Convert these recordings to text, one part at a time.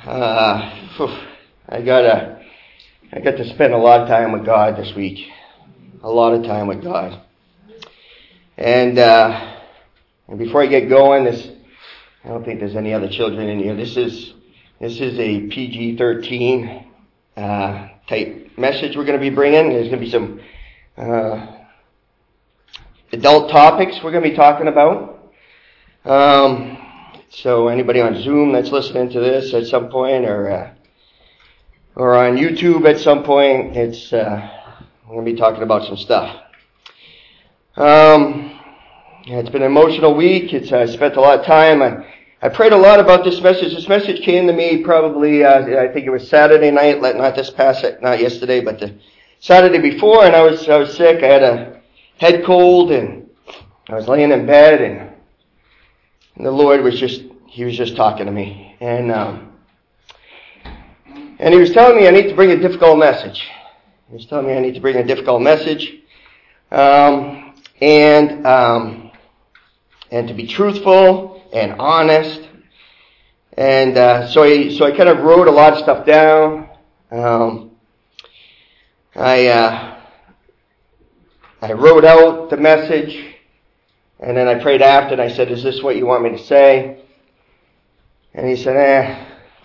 I got to spend a lot of time with God this week. A lot of time with God. And before I get going, I don't think there's any other children in here. This is a PG-13 type message we're going to be bringing. There's going to be some adult topics we're going to be talking about. So anybody on Zoom that's listening to this at some point, or on YouTube at some point, we're going to be talking about some stuff. It's been an emotional week. I spent a lot of time. I prayed a lot about this message. This message came to me probably, I think it was Saturday night, not yesterday, but the Saturday before, and I was sick. I had a head cold, and I was laying in bed, and the Lord was just talking to me. And he was telling me I need to bring a difficult message. He was telling me I need to bring a difficult message. And to be truthful and honest. And so I kind of wrote a lot of stuff down. I wrote out the message, and then I prayed after, and I said, "Is this what you want me to say?" And he said,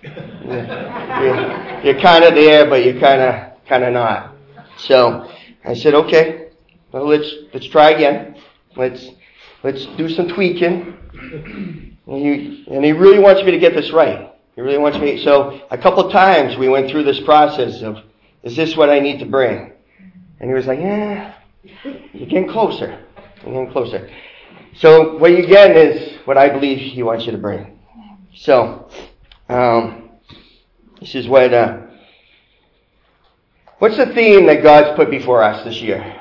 you're kind of there, but you're kind of not. So I said, "Okay, well, let's try again. Let's do some tweaking." And he really wants me to get this right. He really wants me. So a couple of times we went through this process of, is this what I need to bring? And he was like, "Yeah, you're getting closer. You're getting closer." So what you get is what I believe he wants you to bring. So this is what's the theme that God's put before us this year?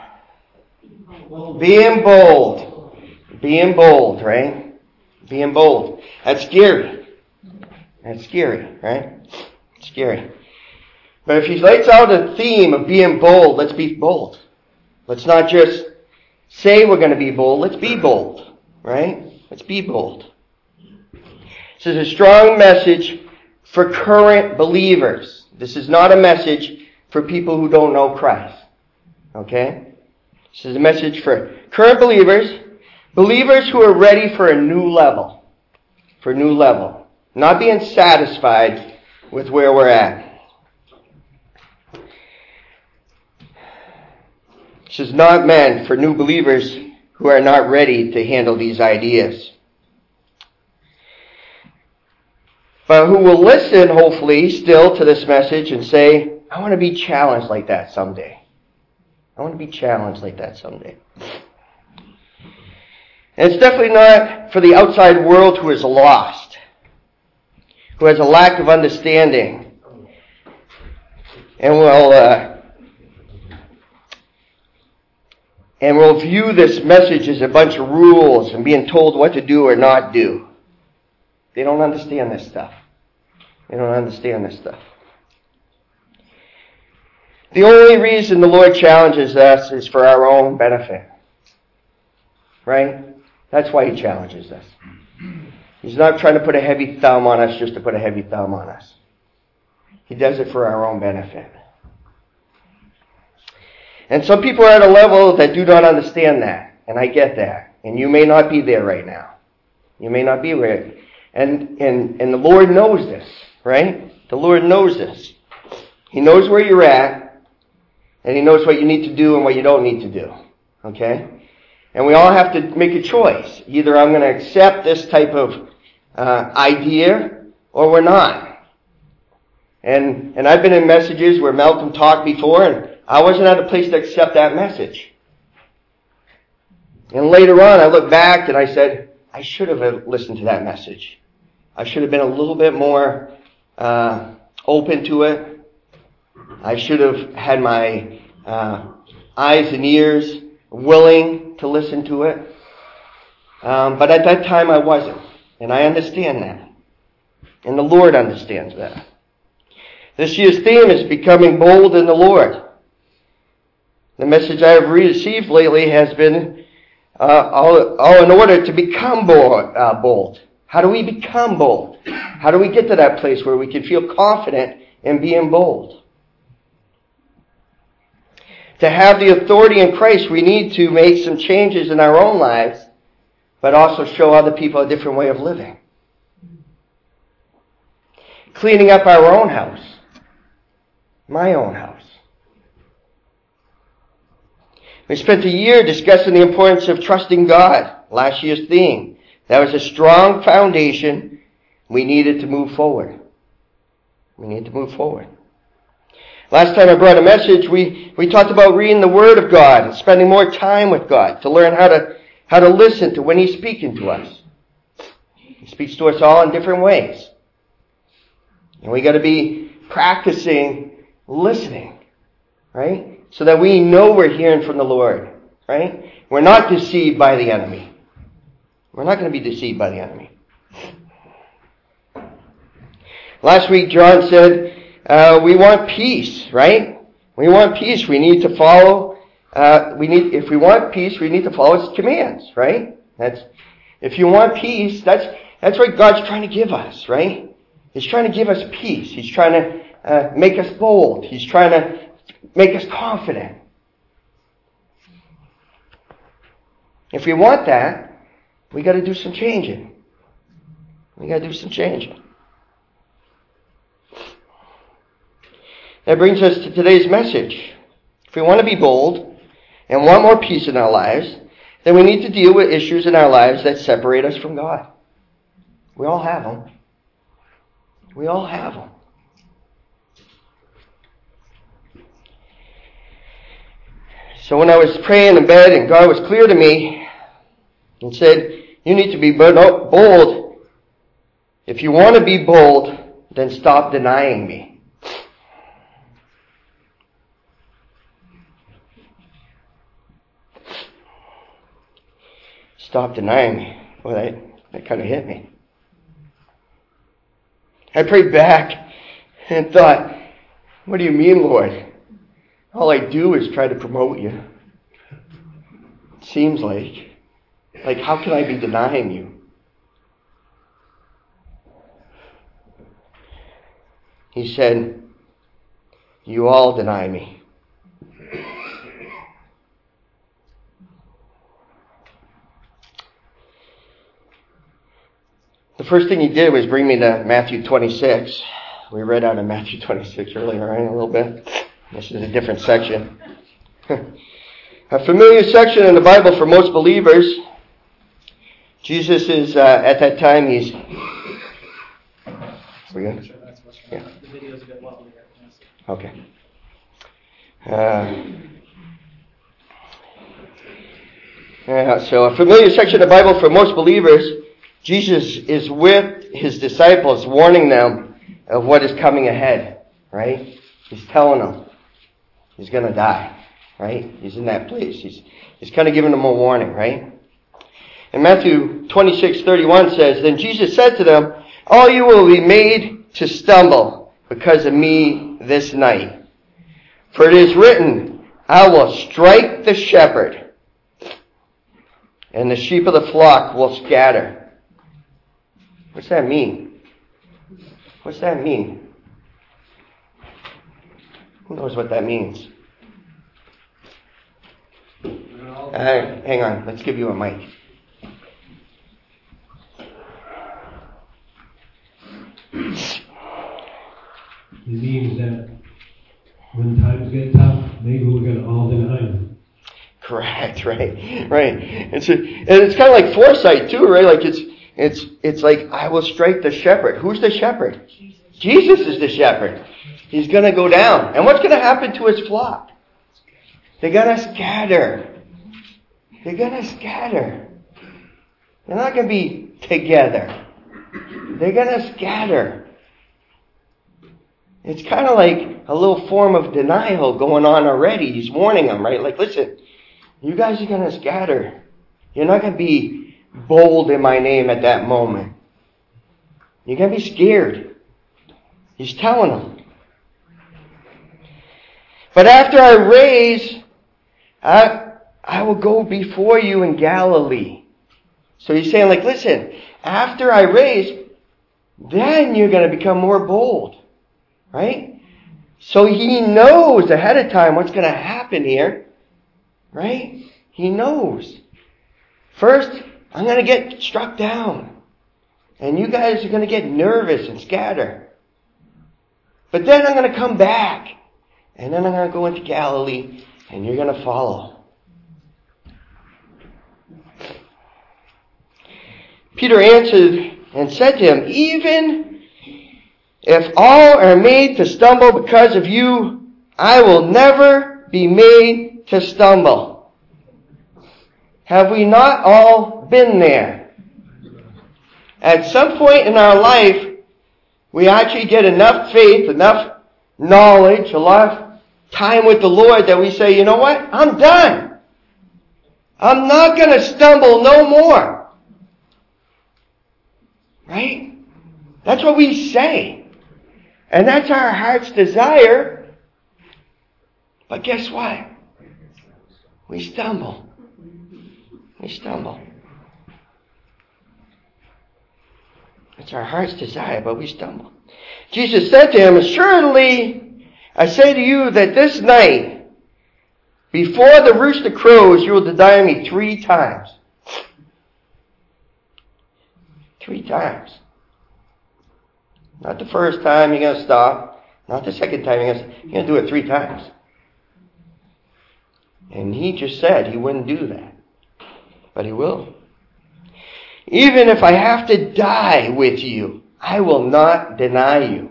Being bold. Being bold, right? Being bold. That's scary. That's scary, right? It's scary. But if he lays out a theme of being bold, let's be bold. Let's not just say we're going to be bold. Let's be bold, right? Let's be bold. This is a strong message for current believers. This is not a message for people who don't know Christ. Okay? This is a message for current believers who are ready for a new level. For a new level. Not being satisfied with where we're at. This is not meant for new believers who are not ready to handle these ideas. But who will listen, hopefully, still to this message and say, I want to be challenged like that someday. I want to be challenged like that someday. And it's definitely not for the outside world who is lost, who has a lack of understanding, and will view this message as a bunch of rules and being told what to do or not do. They don't understand this stuff. They don't understand this stuff. The only reason the Lord challenges us is for our own benefit. Right? That's why he challenges us. He's not trying to put a heavy thumb on us just to put a heavy thumb on us. He does it for our own benefit. And some people are at a level that do not understand that. And I get that. And you may not be there right now. You may not be there. And the Lord knows this. Right? The Lord knows this. He knows where you're at. And he knows what you need to do and what you don't need to do. Okay? And we all have to make a choice. Either I'm going to accept this type of idea, or we're not. And I've been in messages where Malcolm talked before, and I wasn't at a place to accept that message. And later on, I look back and I said, I should have listened to that message. I should have been a little bit more open to it. I should have had my eyes and ears willing to listen to it. But at that time I wasn't. And I understand that. And the Lord understands that. This year's theme is becoming bold in the Lord. The message I have received lately has been all in order to become bold. How do we become bold? How do we get to that place where we can feel confident in being bold? To have the authority in Christ, we need to make some changes in our own lives, but also show other people a different way of living. Cleaning up our own house. My own house. We spent a year discussing the importance of trusting God. Last year's theme. That was a strong foundation. We needed to move forward. We need to move forward. Last time I brought a message, we talked about reading the Word of God and spending more time with God to learn how to listen to when He's speaking to us. He speaks to us all in different ways. And we got to be practicing listening, right? So that we know we're hearing from the Lord, right? We're not deceived by the enemy. We're not going to be deceived by the enemy. Last week, John said, we want peace, right? We want peace. We need to follow, if we want peace, we need to follow His commands, right? If you want peace, that's what God's trying to give us, right? He's trying to give us peace. He's trying to make us bold. He's trying to make us confident. If we want that, we got to do some changing. We got to do some changing. That brings us to today's message. If we want to be bold and want more peace in our lives, then we need to deal with issues in our lives that separate us from God. We all have them. We all have them. So when I was praying in bed and God was clear to me and said, you need to be bold. If you want to be bold, then stop denying me. Stop denying me. Well, that kind of hit me. I prayed back and thought, what do you mean, Lord? All I do is try to promote you. It seems like how can I be denying you? He said, you all deny me. The first thing he did was bring me to Matthew 26. We read out of Matthew 26 earlier, right? A little bit. This is a different section. A familiar section in the Bible for most believers. Jesus is, at that time, he's... We good? Yeah. The video's a bit wobbly here. Okay. So a familiar section of the Bible for most believers. Jesus is with his disciples, warning them of what is coming ahead, right? He's telling them he's going to die, right? He's in that place. He's kind of giving them a warning, right? And Matthew 26:31 says, then Jesus said to them, all you will be made to stumble because of me this night. For it is written, I will strike the shepherd, and the sheep of the flock will scatter. What's that mean? What's that mean? Who knows what that means? Hang on. Let's give you a mic. It means that when times get tough, maybe we're going to all deny him. Correct, right. And it's kind of like foresight too, right? Like it's like, I will strike the shepherd. Who's the shepherd? Jesus is the shepherd. He's going to go down. And what's going to happen to his flock? They're going to scatter. They're going to scatter. They're not going to be together. They're going to scatter. It's kind of like a little form of denial going on already. He's warning them, right? Like, listen, you guys are going to scatter. You're not going to be bold in my name at that moment. You're going to be scared. He's telling them. But after I raise, I will go before you in Galilee. So he's saying, like, listen, after I raise, then you're going to become more bold. Right? So he knows ahead of time what's going to happen here. Right? He knows. First, I'm going to get struck down. And you guys are going to get nervous and scatter. But then I'm going to come back. And then I'm going to go into Galilee. And you're going to follow. Peter answered and said to him, even if all are made to stumble because of you, I will never be made to stumble. Have we not all been there? At some point in our life, we actually get enough faith, enough knowledge, a lot of time with the Lord that we say, you know what? I'm done. I'm not going to stumble no more. Right? That's what we say. And that's our heart's desire. But guess what? We stumble. We stumble. It's our heart's desire, but we stumble. Jesus said to him, assuredly, I say to you that this night, before the rooster crows, you will deny me 3 times. 3 times. Not the first time you're going to stop. Not the second time you're going to do it 3 times. And he just said he wouldn't do that. But he will. Even if I have to die with you, I will not deny you.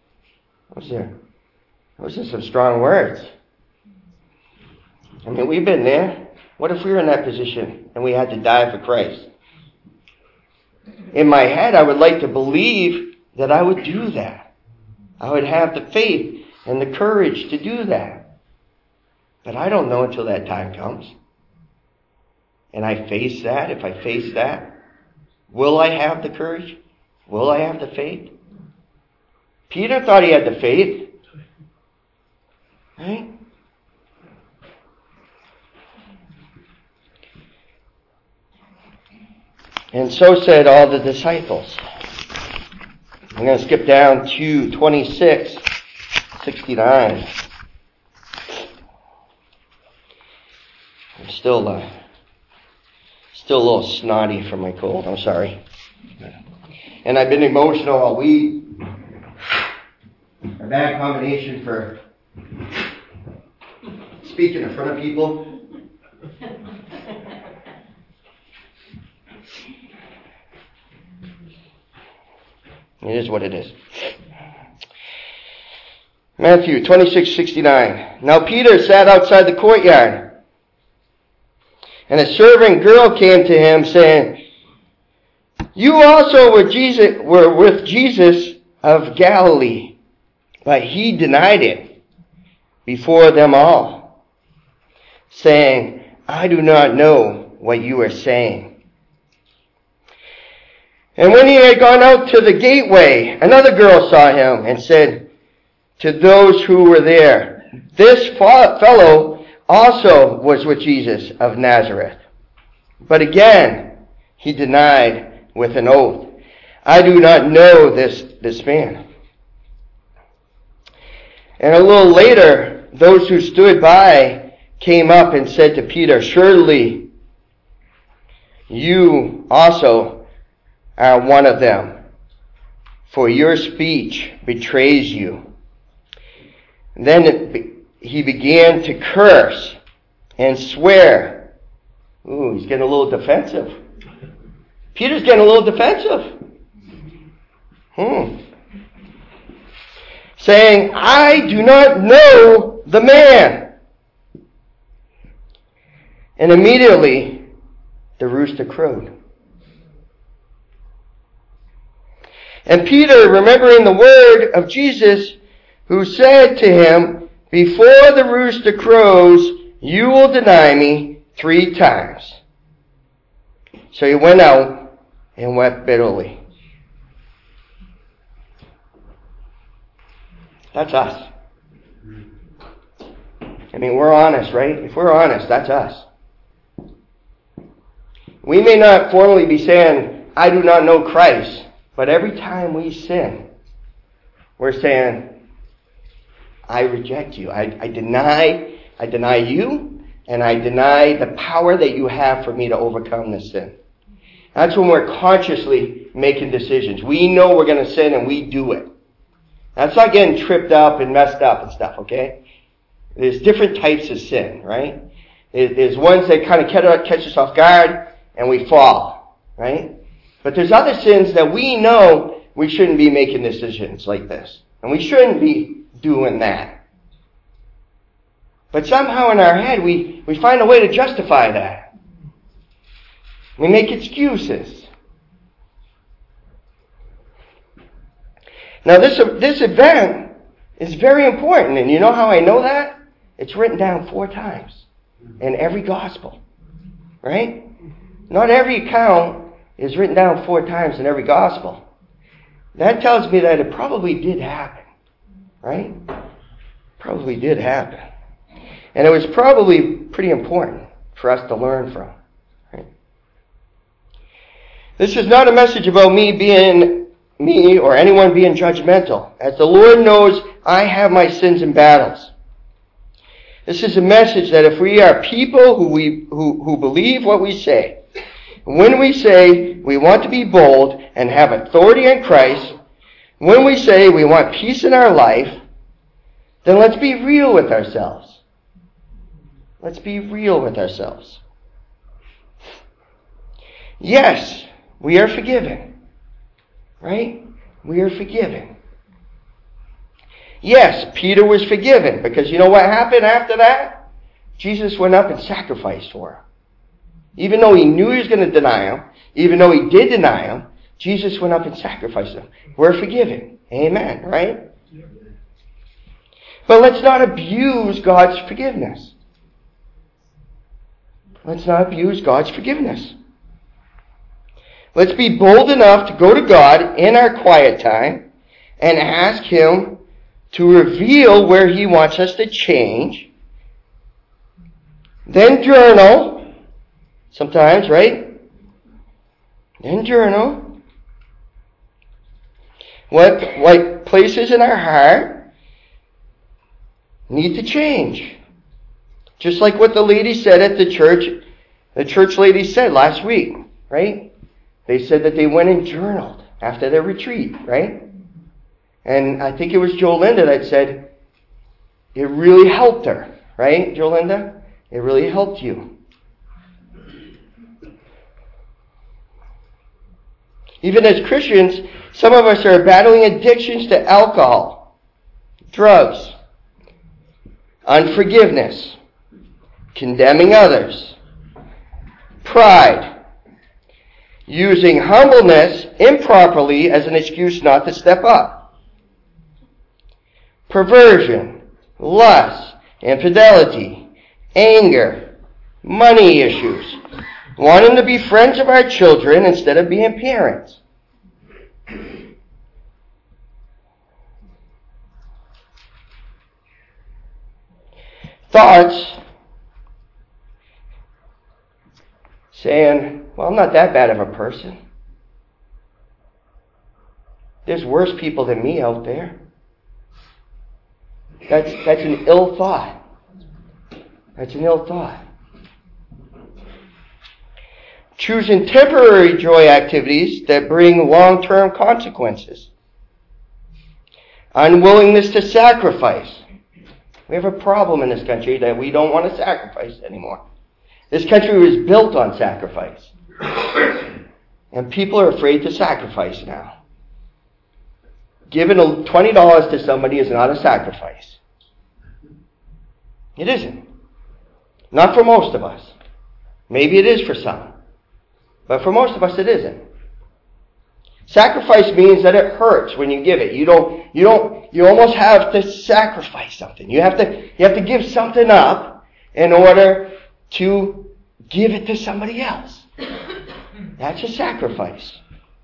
Those are some strong words. I mean, we've been there. What if we were in that position and we had to die for Christ? In my head, I would like to believe that I would do that. I would have the faith and the courage to do that. But I don't know until that time comes. And I face that. If I face that, will I have the courage? Will I have the faith? Peter thought he had the faith. Right? And so said all the disciples. I'm going to skip down to 26:69. I'm still a little snotty from my cold. I'm sorry. And I've been emotional all week. A bad combination for speaking in front of people. It is what it is. Matthew 26:69. Now Peter sat outside the courtyard, and a servant girl came to him, saying, "You also were with Jesus of Galilee." But he denied it before them all, saying, "I do not know what you are saying." And when he had gone out to the gateway, another girl saw him and said to those who were there, "This fellow also was with Jesus of Nazareth." But again, he denied with an oath, "I do not know this man." And a little later, those who stood by came up and said to Peter, "Surely you also are one of them, for your speech betrays you." Then he began to curse and swear. Ooh, he's getting a little defensive. Peter's getting a little defensive. Saying, "I do not know the man." And immediately the rooster crowed. And Peter, remembering the word of Jesus, who said to him, "Before the rooster crows, you will deny me 3 times." So he went out and wept bitterly. That's us. I mean, we're honest, right? If we're honest, that's us. We may not formally be saying, I do not know Christ. But every time we sin, we're saying, I reject you. I deny you, and I deny the power that you have for me to overcome this sin. That's when we're consciously making decisions. We know we're going to sin and we do it. That's not getting tripped up and messed up and stuff, okay? There's different types of sin, right? There's ones that kind of catch us off guard and we fall, right? But there's other sins that we know we shouldn't be making decisions like this. And we shouldn't be doing that. But somehow in our head we find a way to justify that. We make excuses. Now this event is very important, and you know how I know that? It's written down 4 times in every gospel, right? Not every account is written down 4 times in every gospel. That tells me that it probably did happen, right? Probably did happen. And it was probably pretty important for us to learn from. Right? This is not a message about me or anyone being judgmental. As the Lord knows, I have my sins and battles. This is a message that if we are people who believe what we say, when we say we want to be bold and have authority in Christ, when we say we want peace in our life, then let's be real with ourselves. Let's be real with ourselves. Yes, we are forgiven. Right? We are forgiven. Yes, Peter was forgiven because you know what happened after that? Jesus went up and sacrificed for him. Even though he knew he was going to deny him, even though he did deny him, Jesus went up and sacrificed him. We're forgiven. Amen, right? But let's not abuse God's forgiveness. Let's not abuse God's forgiveness. Let's be bold enough to go to God in our quiet time and ask Him to reveal where He wants us to change. Then journal. Sometimes, right? Then journal. What places in our heart need to change. Just like what the lady said at the church lady said last week, right? They said that they went and journaled after their retreat, right? And I think it was Jolinda that said it really helped her, right, Jolinda? It really helped you. Even as Christians, some of us are battling addictions to alcohol, drugs, unforgiveness, condemning others, pride, using humbleness improperly as an excuse not to step up, perversion, lust, infidelity, anger, money issues, wanting to be friends of our children instead of being parents. Thoughts saying, well, I'm not that bad of a person. There's worse people than me out there. That's an ill thought. That's an ill thought. Choosing temporary joy activities that bring long-term consequences. Unwillingness to sacrifice. We have a problem in this country that we don't want to sacrifice anymore. This country was built on sacrifice. And people are afraid to sacrifice now. Giving $20 to somebody is not a sacrifice. It isn't. Not for most of us. Maybe it is for some. But for most of us it isn't. Sacrifice means that it hurts when you give it. You almost have to sacrifice something. You have to give something up in order to give it to somebody else. That's a sacrifice.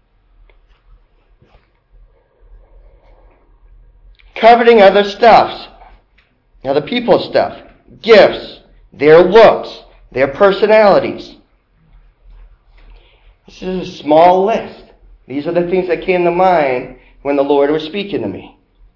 Coveting other stuffs, other people's stuff, gifts, their looks, their personalities. This is a small list. These are the things that came to mind when the Lord was speaking to me.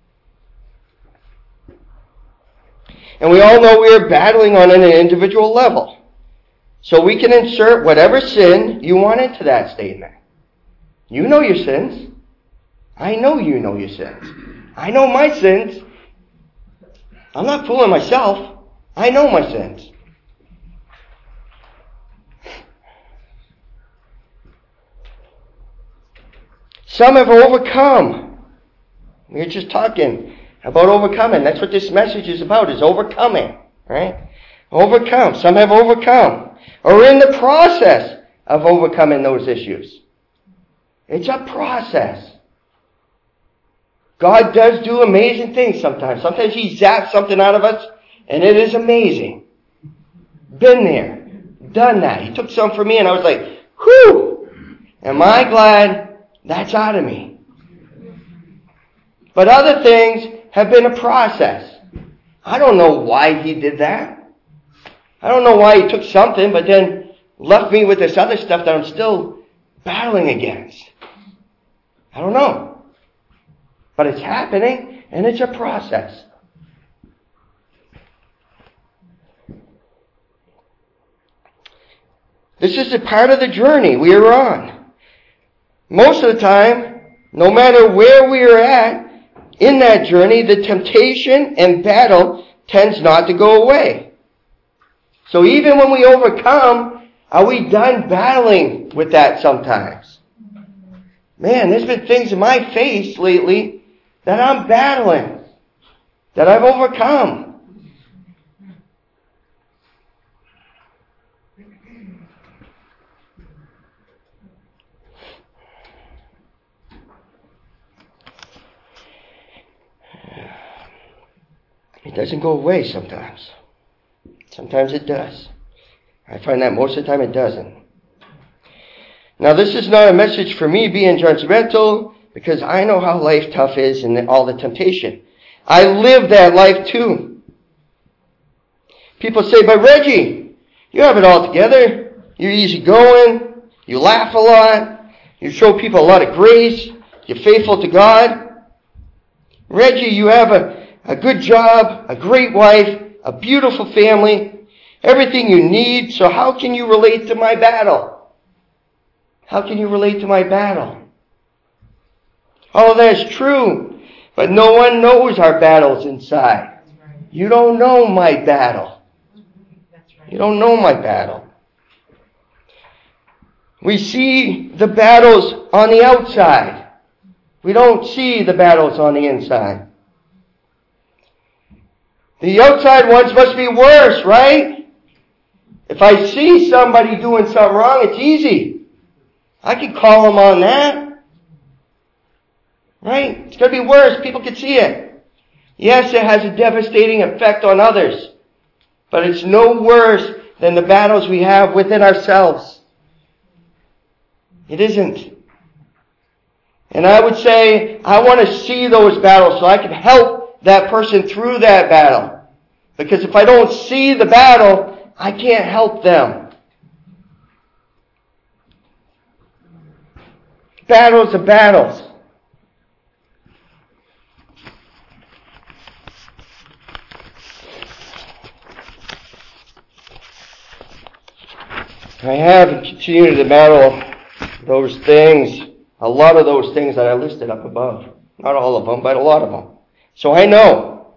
And we all know we are battling on an individual level. So we can insert whatever sin you want into that statement. You know your sins. I know you know your sins. I know my sins. I'm not fooling myself. I know my sins. Some have overcome. We were just talking about overcoming. That's what this message is about, is overcoming. Right? Overcome. Some have overcome. Or in the process of overcoming those issues. It's a process. God does do amazing things sometimes. Sometimes He zaps something out of us, and it is amazing. Been there. Done that. He took some for me, and I was like, whew! Am I glad that's out of me? But other things have been a process. I don't know why He did that. I don't know why He took something, but then left me with this other stuff that I'm still battling against. I don't know. But it's happening, and it's a process. This is a part of the journey we are on. Most of the time, no matter where we are at in that journey, the temptation and battle tends not to go away. So even when we overcome, are we done battling with that sometimes? Man, there's been things in my face lately that I'm battling, that I've overcome. It doesn't go away sometimes. Sometimes it does. I find that most of the time it doesn't. Now, this is not a message for me being judgmental, because I know how life tough is and all the temptation. I live that life too. People say, but Reggie, you have it all together. You're easygoing. You laugh a lot. You show people a lot of grace. You're faithful to God. Reggie, you have a good job, a great wife, a beautiful family, everything you need. So how can you relate to my battle? How can you relate to my battle? All of that is true, but no one knows our battles inside. You don't know my battle. You don't know my battle. We see the battles on the outside. We don't see the battles on the inside. The outside ones must be worse, right? If I see somebody doing something wrong, it's easy. I can call them on that. Right? It's going to be worse. People can see it. Yes, it has a devastating effect on others. But it's no worse than the battles we have within ourselves. It isn't. And I would say, I want to see those battles so I can help that person through that battle. Because if I don't see the battle, I can't help them. Battles are battles. I have and continue to battle those things, a lot of those things that I listed up above. Not all of them, but a lot of them. So I know.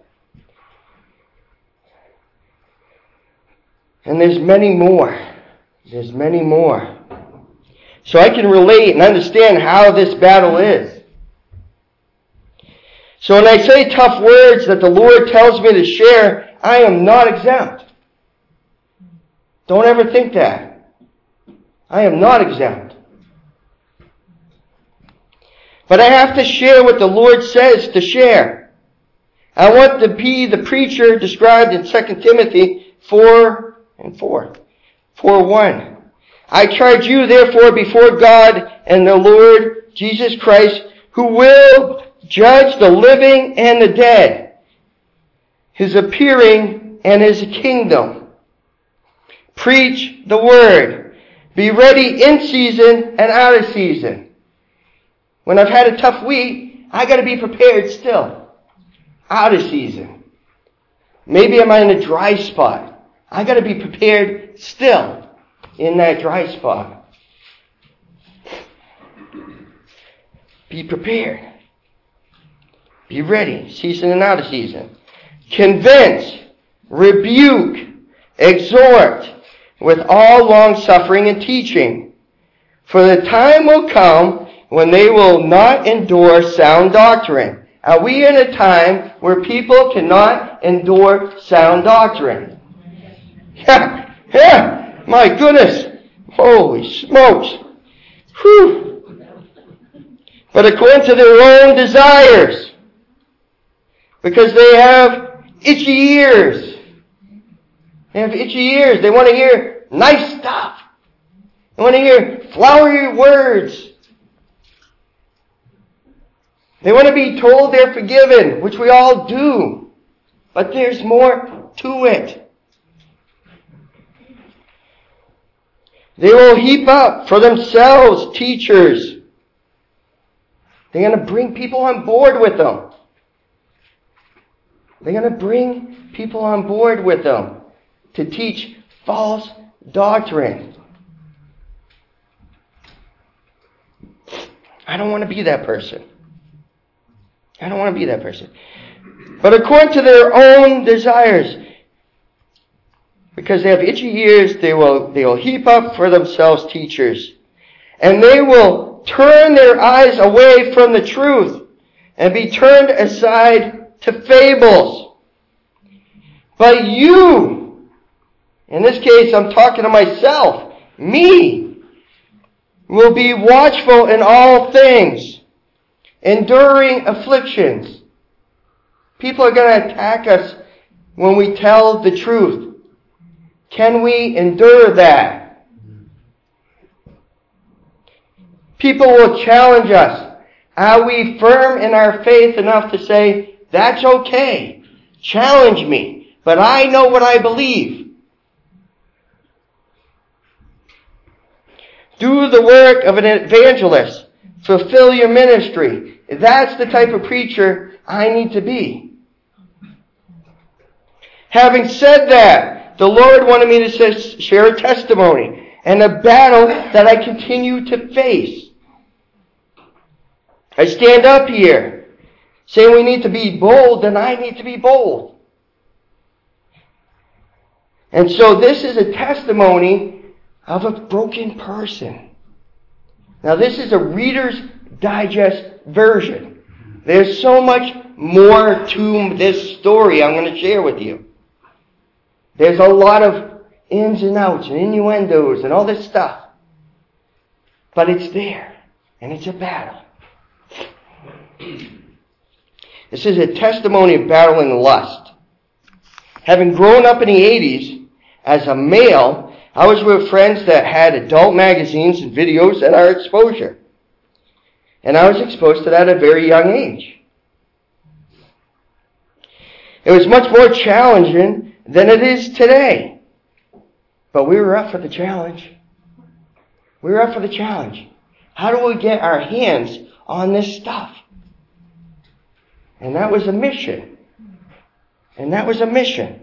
And there's many more. There's many more. So I can relate and understand how this battle is. So when I say tough words that the Lord tells me to share, I am not exempt. Don't ever think that. I am not exempt. But I have to share what the Lord says to share. I want to be the preacher described in 2 Timothy 4:1. I charge you, therefore, before God and the Lord Jesus Christ, who will judge the living and the dead, His appearing and His kingdom. Preach the word. Be ready in season and out of season. When I've had a tough week, I got to be prepared still. Out of season. Maybe I'm in a dry spot. I got to be prepared still in that dry spot. Be prepared. Be ready, season and out of season. Convince, rebuke, exhort with all long-suffering and teaching. For the time will come when they will not endure sound doctrine. Are we in a time where people cannot endure sound doctrine? Yeah, my goodness. Holy smokes. Whew. But according to their own desires, because they have itchy ears. They have itchy ears. They want to hear nice stuff. They want to hear flowery words. They want to be told they're forgiven, which we all do. But there's more to it. They will heap up for themselves teachers. They're going to bring people on board with them. They're going to bring people on board with them to teach false doctrine. I don't want to be that person. I don't want to be that person. But according to their own desires, because they have itchy ears, they will heap up for themselves teachers. And they will turn their eyes away from the truth and be turned aside to fables. But you, in this case I'm talking to myself, me, will be watchful in all things, enduring afflictions. People are going to attack us when we tell the truth. Can we endure that? People will challenge us. Are we firm in our faith enough to say, that's okay. Challenge me. But I know what I believe. Do the work of an evangelist. Fulfill your ministry. That's the type of preacher I need to be. Having said that, the Lord wanted me to share a testimony and a battle that I continue to face. I stand up here saying we need to be bold, and I need to be bold. And so this is a testimony of a broken person. Now this is a Reader's Digest version. There's so much more to this story I'm going to share with you. There's a lot of ins and outs and innuendos and all this stuff. But it's there. And it's a battle. This is a testimony of battling lust. Having grown up in the 80s as a male, I was with friends that had adult magazines and videos at our exposure. And I was exposed to that at a very young age. It was much more challenging than it is today. But we were up for the challenge. We were up for the challenge. How do we get our hands on this stuff? And that was a mission. And that was a mission.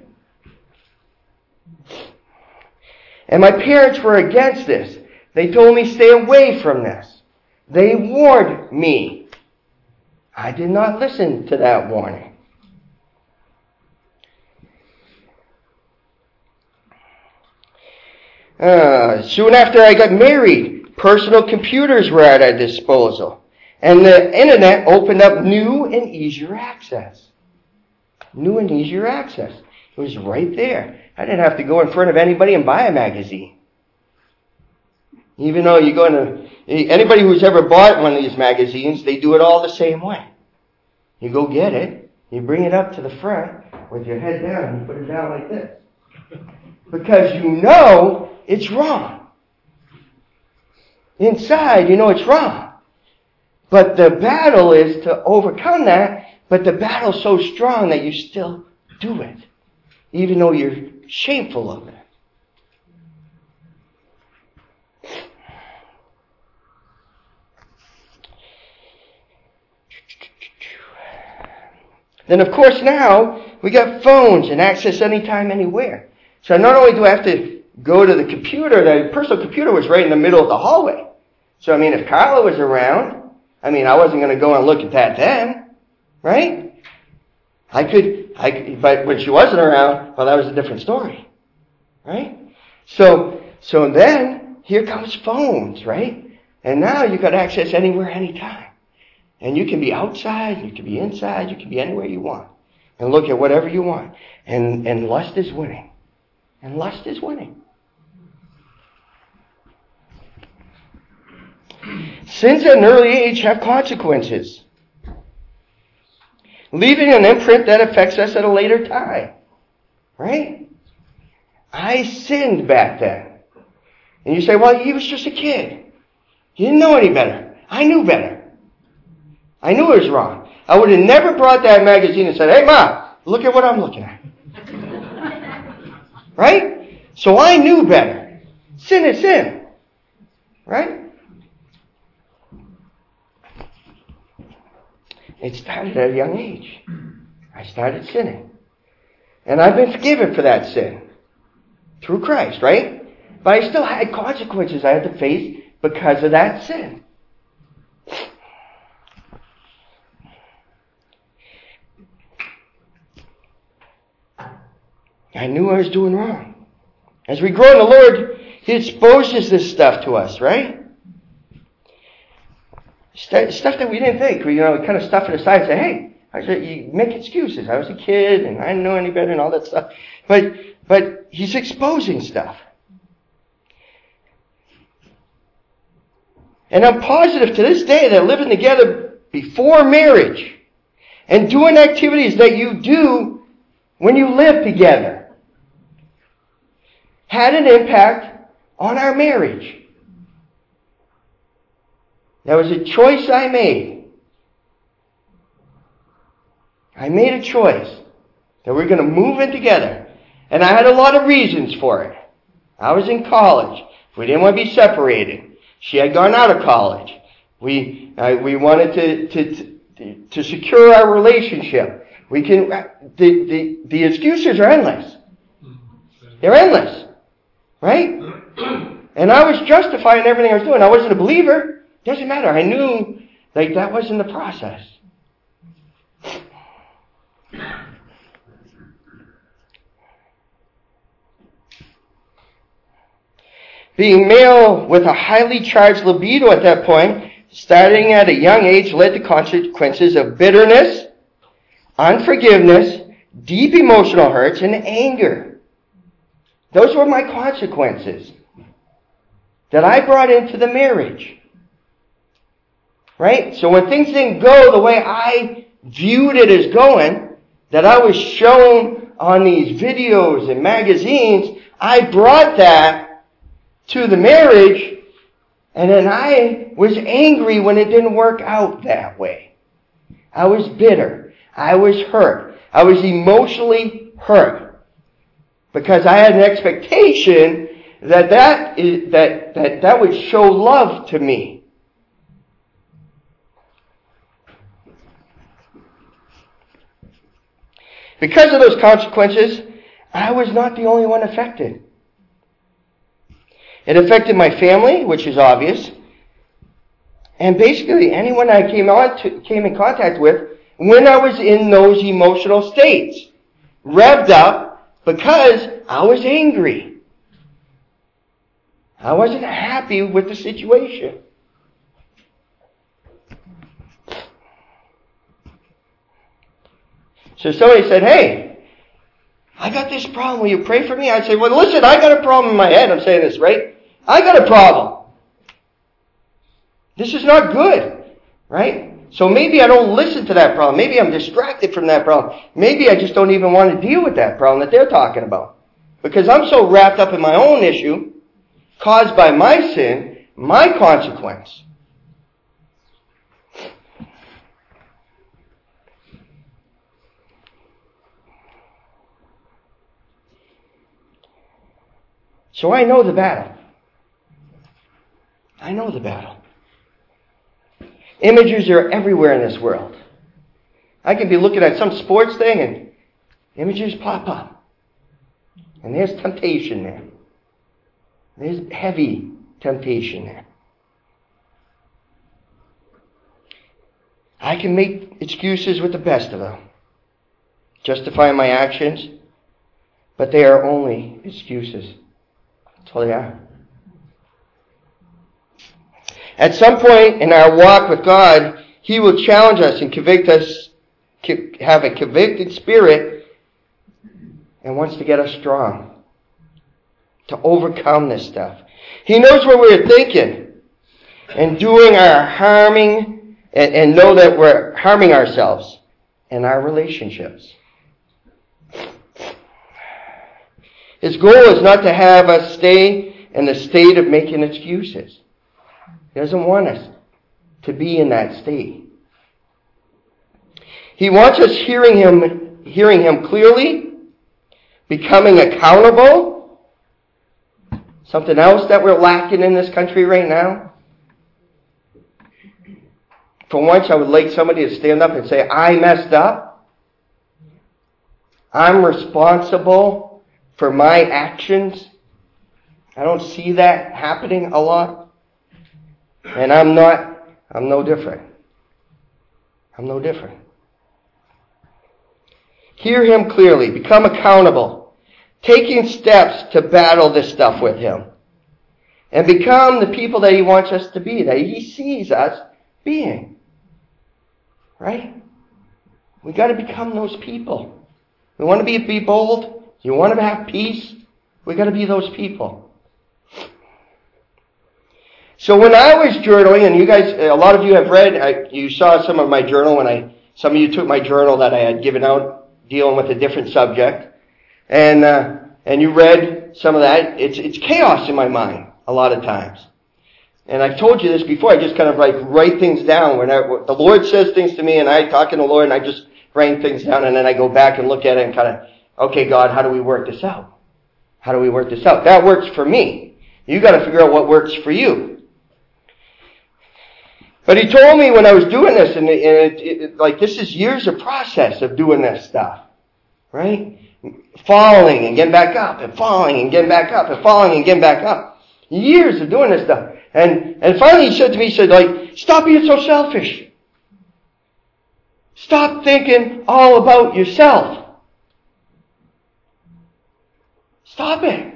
And my parents were against this. They told me stay away from this. They warned me. I did not listen to that warning. Soon after I got married, personal computers were at our disposal. And the internet opened up new and easier access. New and easier access. It was right there. I didn't have to go in front of anybody and buy a magazine. Even though you're going to... Anybody who's ever bought one of these magazines, they do it all the same way. You go get it, you bring it up to the front with your head down, and you put it down like this. Because you know it's wrong. Inside, you know it's wrong. But the battle is to overcome that, but the battle's so strong that you still do it, even though you're shameful of it. Then of course now we got phones and access anytime, anywhere. So not only do I have to go to the computer, the personal computer was right in the middle of the hallway. So I mean, if Carla was around, I wasn't going to go and look at that then, right? I could, but when she wasn't around, well, that was a different story, right? So then here comes phones, right? And now you got access anywhere, anytime. And you can be outside, you can be inside, you can be anywhere you want. And look at whatever you want. And lust is winning. And lust is winning. Sins at an early age have consequences, leaving an imprint that affects us at a later time. Right? I sinned back then. And you say, well, he was just a kid. He didn't know any better. I knew better. I knew it was wrong. I would have never brought that magazine and said, hey, Ma, look at what I'm looking at. Right? So I knew better. Sin is sin. Right? It started at a young age. I started sinning. And I've been forgiven for that sin. Through Christ, right? But I still had consequences I had to face because of that sin. I knew I was doing wrong. As we grow in the Lord, He exposes this stuff to us, right? Stuff that we didn't think. We kind of stuff it aside and say, hey, you make excuses. I was a kid and I didn't know any better and all that stuff. But He's exposing stuff. And I'm positive to this day that living together before marriage and doing activities that you do when you live together had an impact on our marriage. That was a choice I made. I made a choice that we're going to move in together. And I had a lot of reasons for it. I was in college. We didn't want to be separated. She had gone out of college. We wanted to secure our relationship. The excuses are endless. They're endless. Right? And I was justifying everything I was doing. I wasn't a believer. Doesn't matter. I knew that wasn't the process. Being male with a highly charged libido at that point, starting at a young age, led to consequences of bitterness, unforgiveness, deep emotional hurts, and anger. Those were my consequences that I brought into the marriage. Right? So when things didn't go the way I viewed it as going, that I was shown on these videos and magazines, I brought that to the marriage, and then I was angry when it didn't work out that way. I was bitter. I was hurt. I was emotionally hurt. Because I had an expectation that would show love to me. Because of those consequences, I was not the only one affected. It affected my family, which is obvious, and basically anyone I came in contact with when I was in those emotional states, revved up because I was angry. I wasn't happy with the situation. So somebody said, hey, I got this problem. Will you pray for me? I'd say, well, listen, I got a problem in my head. I'm saying this, right? I got a problem. This is not good, right? So maybe I don't listen to that problem. Maybe I'm distracted from that problem. Maybe I just don't even want to deal with that problem that they're talking about. Because I'm so wrapped up in my own issue, caused by my sin, my consequence. So I know the battle. I know the battle. Images are everywhere in this world. I can be looking at some sports thing and images pop up. And there's temptation there. There's heavy temptation there. I can make excuses with the best of them, justifying my actions, but they are only excuses. That's all they are. At some point in our walk with God, He will challenge us and convict us, have a convicted spirit, and wants to get us strong to overcome this stuff. He knows what we're thinking and doing our harming, and know that we're harming ourselves and our relationships. His goal is not to have us stay in the state of making excuses. He doesn't want us to be in that state. He wants us hearing him clearly, becoming accountable. Something else that we're lacking in this country right now. For once, I would like somebody to stand up and say, I messed up. I'm responsible for my actions. I don't see that happening a lot. And I'm no different. I'm no different. Hear him clearly. Become accountable. Taking steps to battle this stuff with him. And become the people that he wants us to be, that he sees us being. Right? We got to become those people. We want to be bold. You want to have peace. We got to be those people. So when I was journaling, and you guys, a lot of you have read, you saw some of my journal some of you took my journal that I had given out dealing with a different subject, and you read some of that. It's chaos in my mind a lot of times. And I've told you this before, I just kind of write things down. When the Lord says things to me and I talk to the Lord and I just write things down and then I go back and look at it and kind of, okay, God, how do we work this out? How do we work this out? That works for me. You got to figure out what works for you. But he told me when I was doing this, and this is years of process of doing this stuff. Right? Falling and getting back up and falling and getting back up and falling and getting back up. Years of doing this stuff. And finally he said to me, stop being so selfish. Stop thinking all about yourself. Stop it.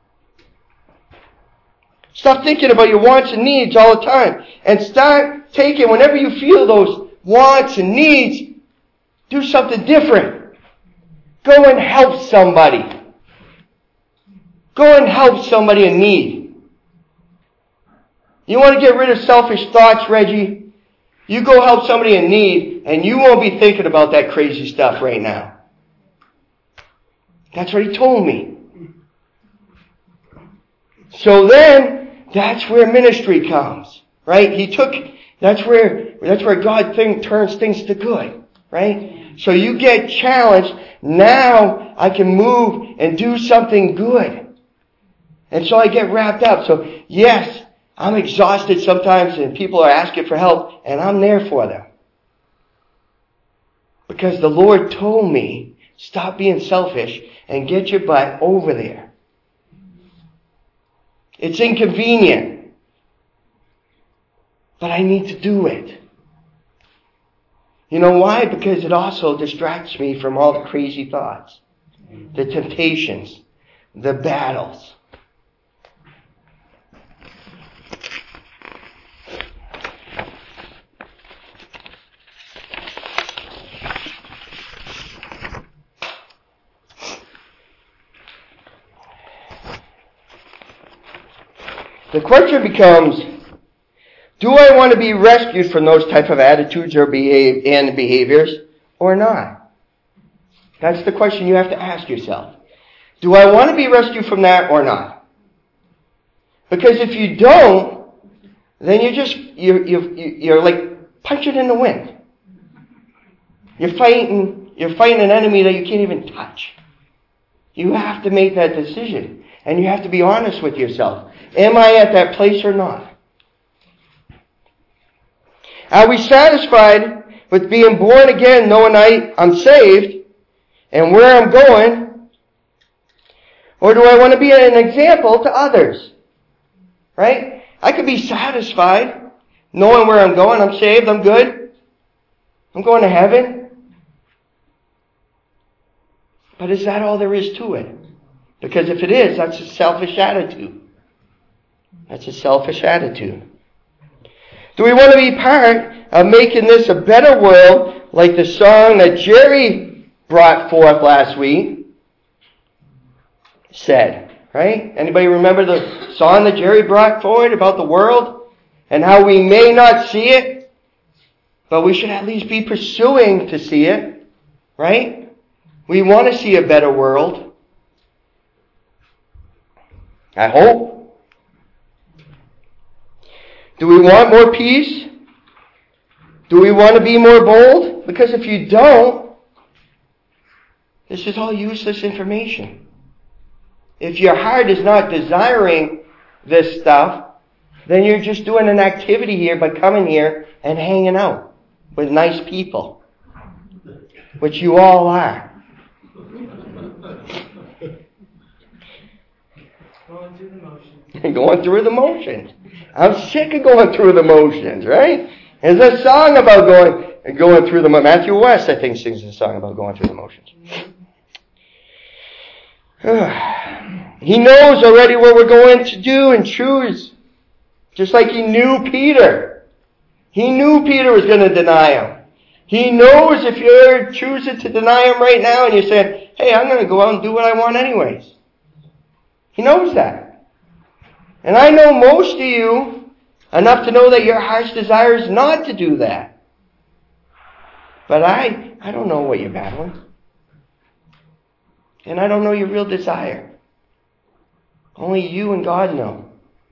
Stop thinking about your wants and needs all the time. And start taking, whenever you feel those wants and needs, do something different. Go and help somebody. Go and help somebody in need. You want to get rid of selfish thoughts, Reggie? You go help somebody in need, and you won't be thinking about that crazy stuff right now. That's what he told me. So then, that's where ministry comes, right? That's where God turns things to good, right? So you get challenged. Now I can move and do something good. And so I get wrapped up. So yes, I'm exhausted sometimes and people are asking for help and I'm there for them. Because the Lord told me, stop being selfish and get your butt over there. It's inconvenient. But I need to do it. You know why? Because it also distracts me from all the crazy thoughts, the temptations, the battles. The question becomes, do I want to be rescued from those type of attitudes or behaviors or not? That's the question you have to ask yourself. Do I want to be rescued from that or not? Because if you don't, then you're like punching in the wind. You're fighting an enemy that you can't even touch. You have to make that decision. And you have to be honest with yourself. Am I at that place or not? Are we satisfied with being born again, knowing I'm saved and where I'm going? Or do I want to be an example to others? Right? I could be satisfied knowing where I'm going. I'm saved. I'm good. I'm going to heaven. But is that all there is to it? Because if it is, that's a selfish attitude. That's a selfish attitude. Do we want to be part of making this a better world, like the song that Jerry brought forth last week said? Right? Anybody remember the song that Jerry brought forward about the world and how we may not see it, but we should at least be pursuing to see it? Right? We want to see a better world. I hope. Do we want more peace? Do we want to be more bold? Because if you don't, this is all useless information. If your heart is not desiring this stuff, then you're just doing an activity here by coming here and hanging out with nice people, which you all are. Going through the motions. Going through the motions. I'm sick of going through the motions, right? There's a song about going through the motions. Matthew West, I think, sings a song about going through the motions. He knows already what we're going to do and choose. Just like he knew Peter. He knew Peter was going to deny him. He knows if you're choosing to deny him right now and you're saying, hey, I'm going to go out and do what I want anyways. He knows that. And I know most of you enough to know that your heart's desire is not to do that. But I don't know what you're battling. And I don't know your real desire. Only you and God know.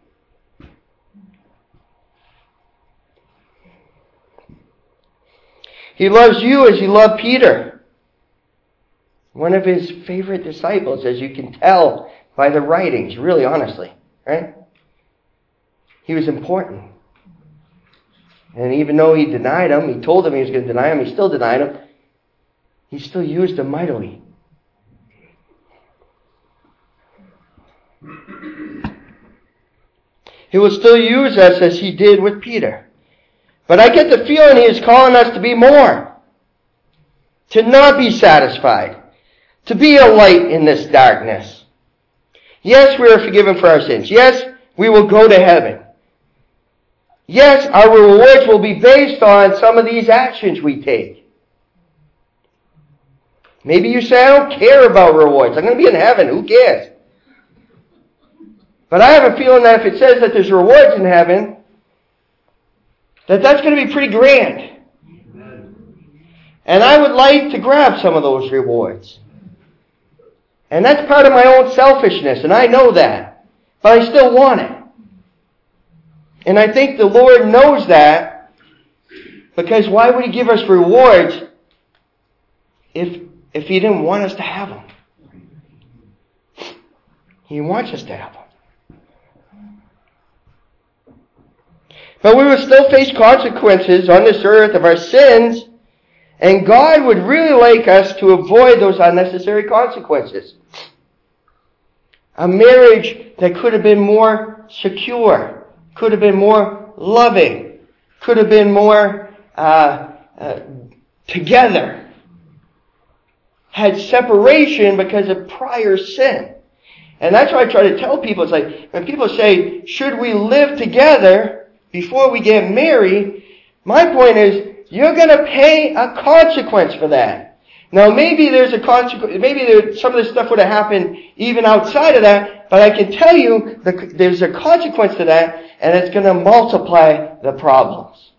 He loves you as he loved Peter. One of his favorite disciples, as you can tell by the writings, really honestly, right? He was important. And even though he denied him, he told him he was going to deny him, he still denied him. He still used him mightily. He will still use us as he did with Peter. But I get the feeling he is calling us to be more. To not be satisfied. To be a light in this darkness. Yes, we are forgiven for our sins. Yes, we will go to heaven. Yes, our rewards will be based on some of these actions we take. Maybe you say, I don't care about rewards. I'm going to be in heaven. Who cares? But I have a feeling that if it says that there's rewards in heaven, that's going to be pretty grand. And I would like to grab some of those rewards. And that's part of my own selfishness, and I know that. But I still want it. And I think the Lord knows that, because why would he give us rewards if he didn't want us to have them? He wants us to have them. But we will still face consequences on this earth of our sins, and God would really like us to avoid those unnecessary consequences. A marriage that could have been more secure, could have been more loving, could have been more together, had separation because of prior sin. And that's why I try to tell people, it's like, when people say, should we live together before we get married, my point is, you're going to pay a consequence for that. Now, maybe there's a consequence, maybe some of this stuff would have happened even outside of that, but I can tell you there's a consequence to that, and it's going to multiply the problems.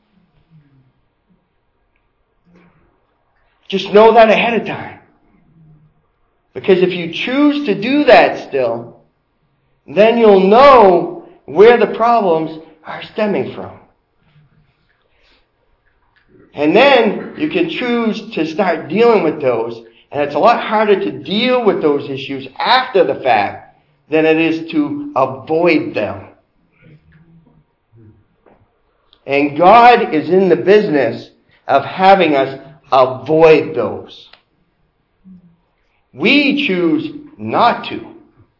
Just know that ahead of time. Because if you choose to do that still, then you'll know where the problems are stemming from. And then you can choose to start dealing with those. And it's a lot harder to deal with those issues after the fact than it is to avoid them. And God is in the business of having us avoid those. We choose not to.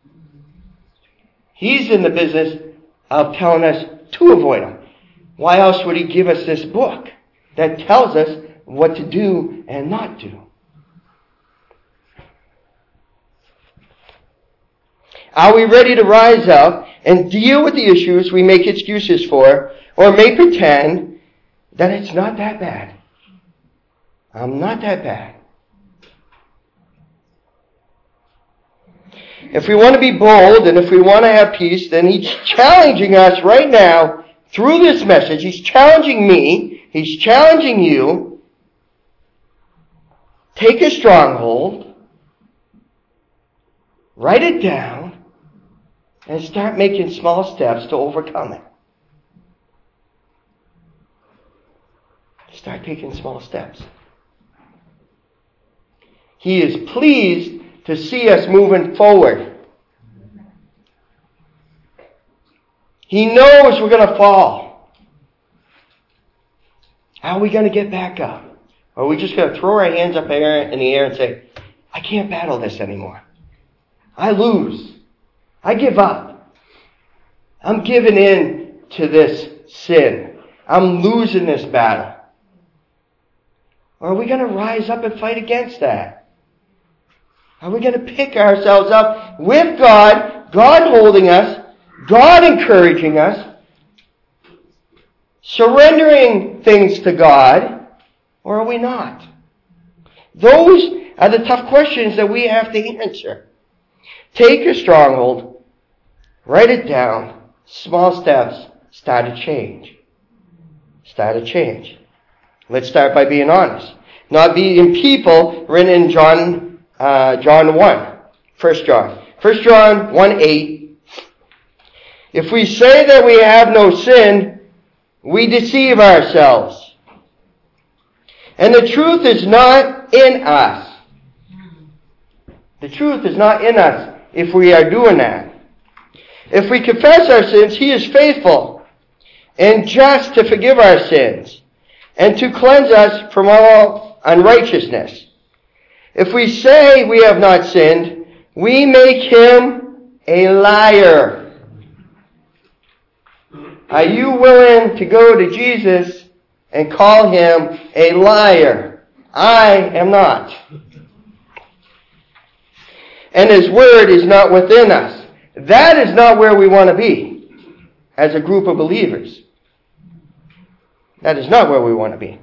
He's in the business of telling us to avoid them. Why else would he give us this book that tells us what to do and not do? Are we ready to rise up and deal with the issues we make excuses for, or may pretend that it's not that bad? I'm not that bad. If we want to be bold and if we want to have peace, then he's challenging us right now through this message. He's challenging me. He's challenging you. Take a stronghold. Write it down. And start making small steps to overcome it. Start taking small steps. He is pleased to see us moving forward. He knows we're going to fall. How are we going to get back up? Or are we just going to throw our hands up in the air and say, I can't battle this anymore. I lose. I give up. I'm giving in to this sin. I'm losing this battle. Or are we going to rise up and fight against that? Are we going to pick ourselves up with God, God holding us, God encouraging us, surrendering things to God, or are we not? Those are the tough questions that we have to answer. Take a stronghold, write it down, small steps, start a change. Start a change. Let's start by being honest. Not being people, written in John 1. 1 John. 1 John 1:8. If we say that we have no sin, we deceive ourselves. And the truth is not in us. The truth is not in us if we are doing that. If we confess our sins, he is faithful and just to forgive our sins and to cleanse us from all unrighteousness. If we say we have not sinned, we make him a liar. Are you willing to go to Jesus and call him a liar? I am not. And his word is not within us. That is not where we want to be as a group of believers. That is not where we want to be.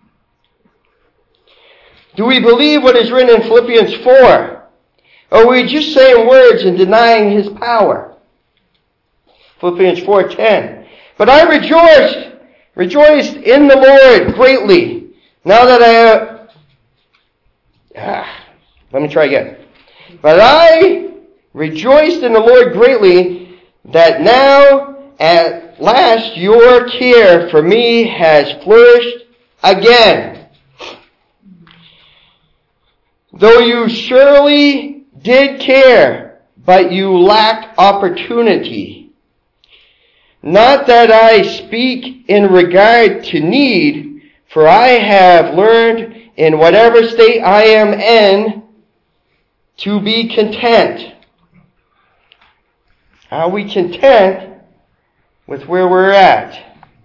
Do we believe what is written in Philippians 4? Or are we just saying words and denying his power? Philippians 4:10. But I rejoiced in the Lord greatly. Now that let me try again. But I rejoiced in the Lord greatly that now at last your care for me has flourished again. Though you surely did care, but you lacked opportunity. Not that I speak in regard to need, for I have learned in whatever state I am in to be content. Are we content with where we're at?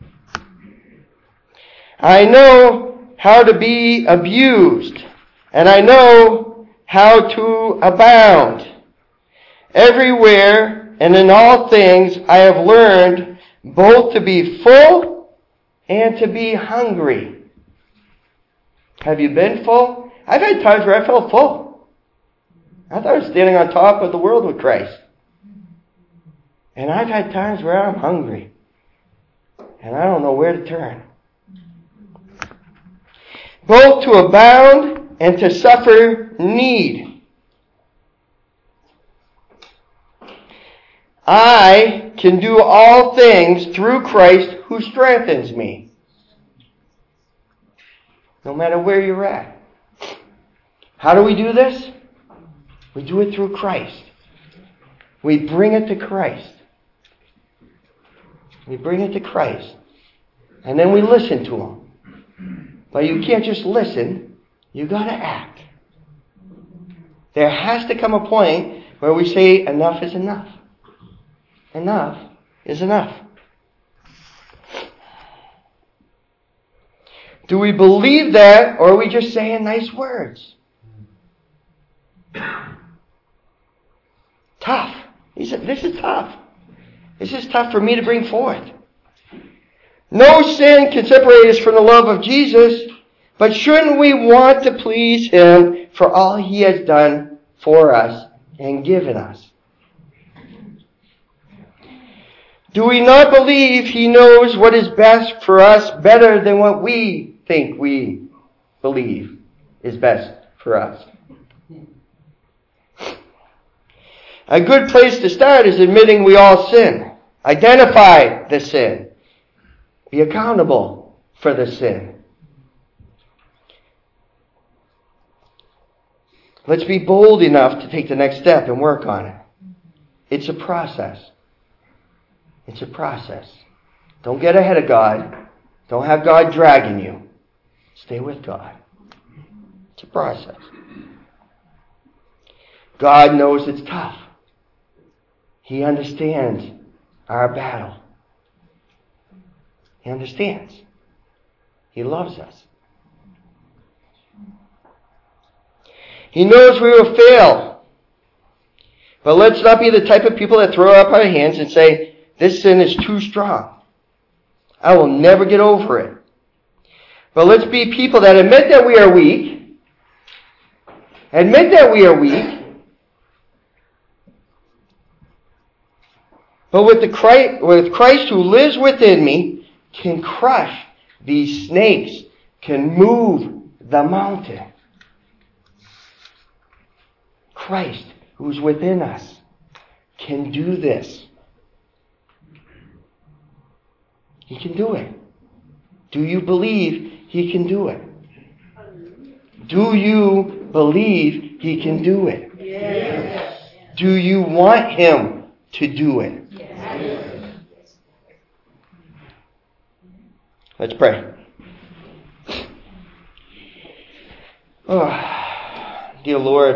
I know how to be abused, and I know how to abound. Everywhere and in all things I have learned both to be full and to be hungry. Have you been full? I've had times where I felt full. I thought I was standing on top of the world with Christ. And I've had times where I'm hungry. And I don't know where to turn. Both to abound and to suffer need. I can do all things through Christ who strengthens me. No matter where you're at. How do we do this? We do it through Christ. We bring it to Christ. We bring it to Christ. And then we listen to him. But you can't just listen. You got to act. There has to come a point where we say enough is enough. Enough is enough. Do we believe that, or are we just saying nice words? Tough. He said, this is tough. This is tough for me to bring forth. No sin can separate us from the love of Jesus, but shouldn't we want to please Him for all He has done for us and given us? Do we not believe He knows what is best for us better than what we think we believe is best for us? A good place to start is admitting we all sin. Identify the sin. Be accountable for the sin. Let's be bold enough to take the next step and work on it. It's a process. It's a process. Don't get ahead of God. Don't have God dragging you. Stay with God. It's a process. God knows it's tough. He understands our battle. He understands. He loves us. He knows we will fail. But let's not be the type of people that throw up our hands and say, this sin is too strong. I will never get over it. But let's be people that admit that we are weak. Admit that we are weak. But with Christ who lives within me, can crush these snakes, can move the mountain. Christ who's within us can do this. He can do it. Do you believe He can do it? Do you believe He can do it? Yes. Do you want Him to do it? Yes. Let's pray. Oh, dear Lord,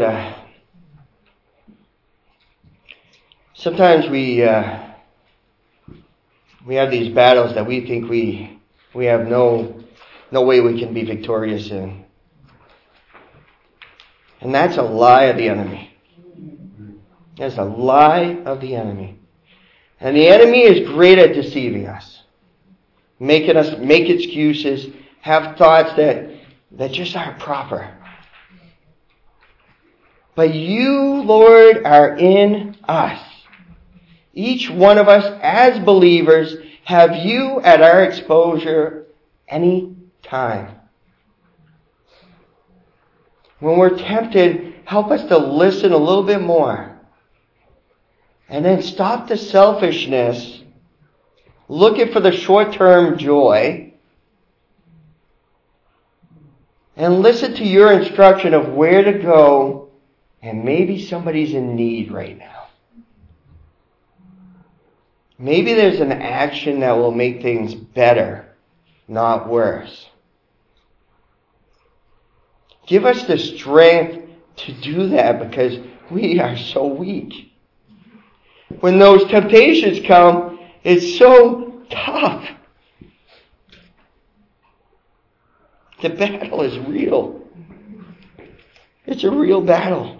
sometimes we have these battles that we think we have no way we can be victorious in. And that's a lie of the enemy. That's a lie of the enemy. And the enemy is great at deceiving us. Making us make excuses, have thoughts that just aren't proper. But you, Lord, are in us. Each one of us as believers have you at our exposure any time. When we're tempted, help us to listen a little bit more. And then stop the selfishness, looking for the short-term joy, and listen to your instruction of where to go, and maybe somebody's in need right now. Maybe there's an action that will make things better, not worse. Give us the strength to do that because we are so weak. When those temptations come, it's so tough. The battle is real. It's a real battle.